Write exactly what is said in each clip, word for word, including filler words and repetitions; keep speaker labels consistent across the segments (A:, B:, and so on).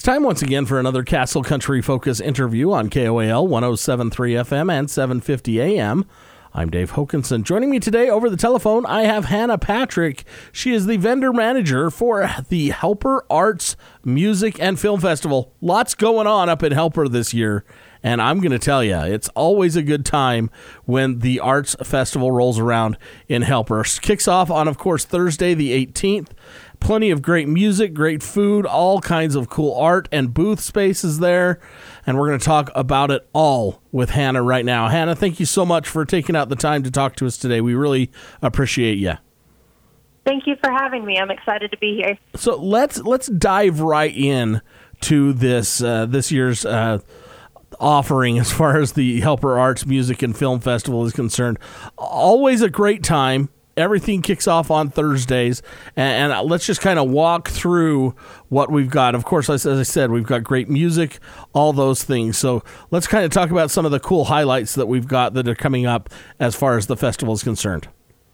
A: time once again for another Castle Country Focus interview on K O A L one oh seven point three F M and seven fifty A M. I'm Dave Hokinson. Joining me today over the telephone, I have Hannah Patrick. She is the vendor manager for the Helper Arts Music and Film Festival. Lots going on up in Helper this year, and I'm going to tell you, it's always a good time when the Arts Festival rolls around in Helper. Kicks off on, of course, Thursday the eighteenth. Plenty of great music, great food, all kinds of cool art and booth spaces there. And we're going to talk about it all with Hannah right now. Hannah, thank you so much for taking out the time to talk to us today. We really appreciate you.
B: Thank you for having me. I'm excited to be here.
A: So let's let's dive right in to this uh, this year's uh, offering as far as the Helper Arts Music and Film Festival is concerned. Always a great time. Everything kicks off on Thursdays, and, and let's just kind of walk through what we've got. Of course, as, as I said, we've got great music, all those things. So let's kind of talk about some of the cool highlights that we've got that are coming up as far as the festival is concerned.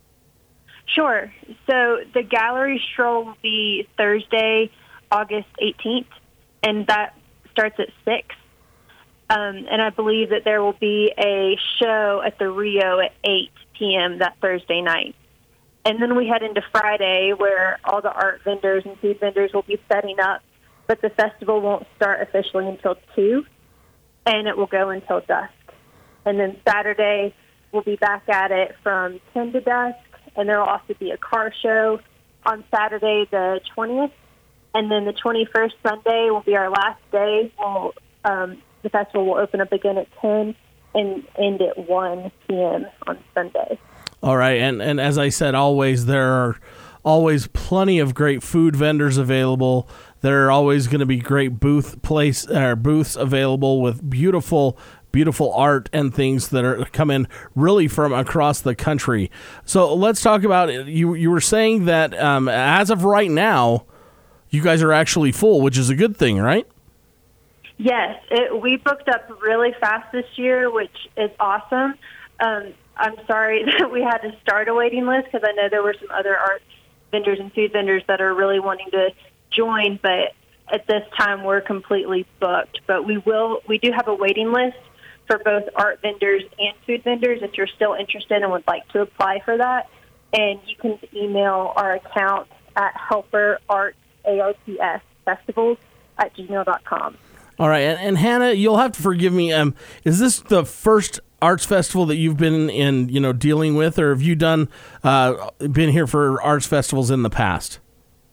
B: Sure. So the gallery stroll will be Thursday, August eighteenth, and that starts at six. Um, and I believe that there will be a show at the Rio at eight p.m. that Thursday night. And then we head into Friday, where all the art vendors and food vendors will be setting up, but the festival won't start officially until two, and it will go until dusk. And then Saturday, we'll be back at it from ten to dusk, and there will also be a car show on Saturday the twentieth, and then the twenty-first, Sunday, will be our last day. We'll, um, the festival will open up again at ten and end at one p.m. on Sunday.
A: All right, and, and as I said, always, there are always plenty of great food vendors available. There are always going to be great booth place or booths available with beautiful, beautiful art and things that are coming really from across the country. So let's talk about it. You, you were saying that um, as of right now, you guys are actually full, which is a good thing, right?
B: Yes, it, we booked up really fast this year, which is awesome. Um, I'm sorry that we had to start a waiting list because I know there were some other art vendors and food vendors that are really wanting to join, but at this time we're completely booked. But we will, we do have a waiting list for both art vendors and food vendors if you're still interested and would like to apply for that. And you can email our account at helper arts arts festivals at gmail dot com.
A: All right, and, and Hannah, you'll have to forgive me. Um, is this the first arts festival that you've been in, you know, dealing with, or have you done uh, been here for arts festivals in the past?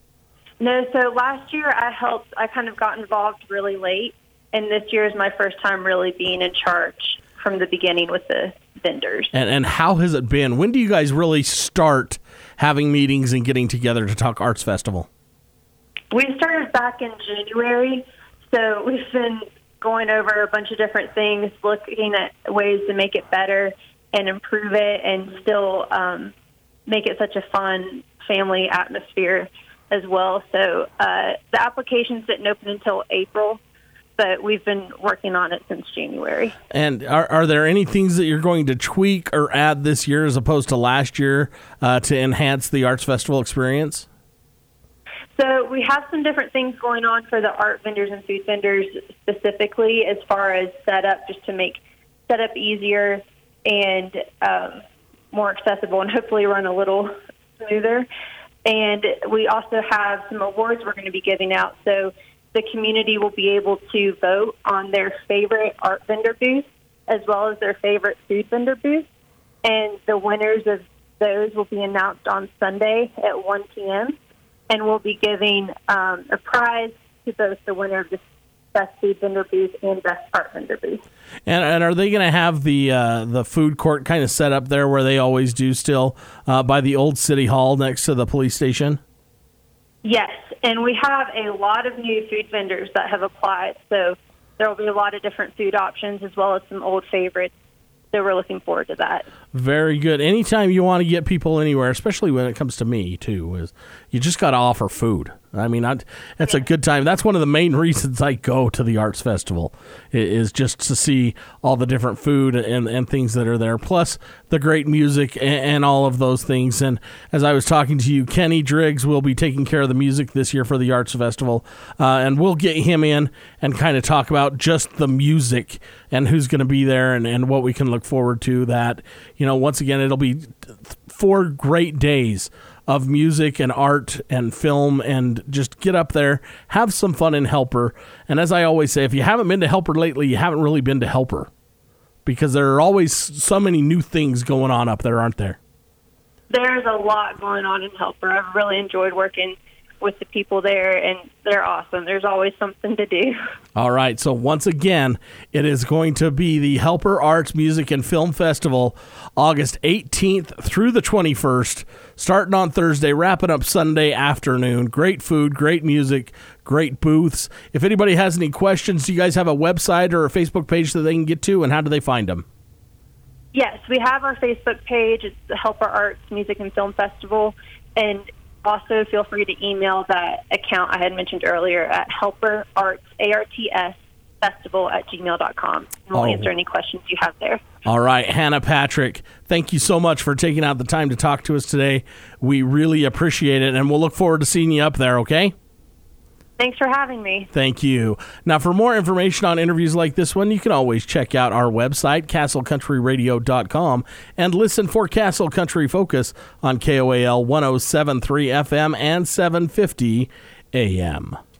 B: No, so last year I helped. I kind of got involved really late, and this year is my first time really being in charge from the beginning with the vendors.
A: And and how has it been? When do you guys really start having meetings and getting together to talk arts festival?
B: We started back in January. So we've been going over a bunch of different things, looking at ways to make it better and improve it and still um, make it such a fun family atmosphere as well. So uh, the applications didn't open until April, but we've been working on it since January. And
A: are, are there any things that you're going to tweak or add this year as opposed to last year uh, to enhance the Arts Festival experience?
B: So we have some different things going on for the art vendors and food vendors specifically as far as setup, just to make setup easier and um, more accessible and hopefully run a little smoother. And we also have some awards we're going to be giving out. So the community will be able to vote on their favorite art vendor booth as well as their favorite food vendor booth. And the winners of those will be announced on Sunday at one p.m. And we'll be giving um, a prize to both the winner of the best food vendor booth and best art vendor booth.
A: And, and are they going to have the uh, the food court kind of set up there where they always do still uh, by the old city hall next to the police station?
B: Yes, and we have a lot of new food vendors that have applied. So there will be a lot of different food options as well as some old favorites. So we're looking forward to that.
A: Very good. Anytime you want to get people anywhere, especially when it comes to me, too, is you just got to offer food. I mean, I, that's a good time. That's one of the main reasons I go to the Arts Festival, is just to see all the different food and, and things that are there, plus the great music and, and all of those things. And as I was talking to you, Kenny Driggs will be taking care of the music this year for the Arts Festival, uh, and we'll get him in and kind of talk about just the music and who's going to be there and, and what we can look forward to. That, you know, once again, it'll be four great days of music and art and film, and just get up there, have some fun in Helper. And as I always say, if you haven't been to Helper lately, you haven't really been to Helper, because there are always so many new things going on up there, aren't there?
B: There's a lot going on in Helper. I've really enjoyed working with the people there, and they're awesome. There's always something to do.
A: All right, so once again, it is going to be the Helper Arts Music and Film Festival, August eighteenth through the twenty-first, starting on Thursday, wrapping up Sunday afternoon. Great food, great music, great booths. If anybody has any questions, do you guys have a website or a Facebook page that they can get to, and how do they find them?
B: Yes, we have our Facebook page. It's the Helper Arts Music and Film Festival, and also feel free to email that account I had mentioned earlier at helper arts, A R T S, festival at gmail dot com. And we'll
A: oh.
B: answer any questions you have there.
A: All right, Hannah Patrick, thank you so much for taking out the time to talk to us today. We really appreciate it, and we'll look forward to seeing you up there, okay?
B: Thanks for having me.
A: Thank you. Now, for more information on interviews like this one, you can always check out our website, castle country radio dot com, and listen for Castle Country Focus on K O A L one oh seven point three F M and seven fifty A M.